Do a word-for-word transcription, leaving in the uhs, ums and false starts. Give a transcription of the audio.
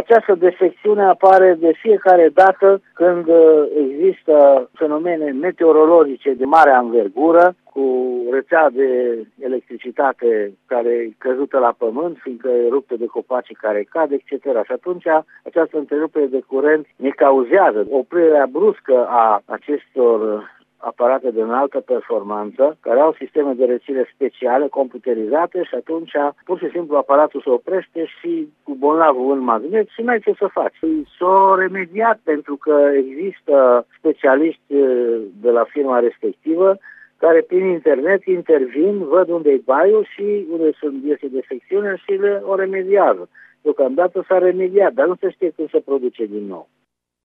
Această defecțiune apare de fiecare dată când există fenomene meteorologice de mare anvergură, cu rețea de electricitate care e căzută la pământ, fiindcă e ruptă de copacii care cad, et cetera. Și atunci această întrerupere de curent ne cauzează oprirea bruscă a acestor aparate de înaltă performanță, care au sisteme de rețire speciale, computerizate, și atunci pur și simplu aparatul se oprește și cu bolnavul în magnet și n-ai ce să faci. S-a remediat pentru că există specialiști de la firma respectivă care prin internet intervin, văd unde e baiul și unde este defecțiunea și le o remediază. Deocamdată s-a remediat, dar nu se știe când se produce din nou.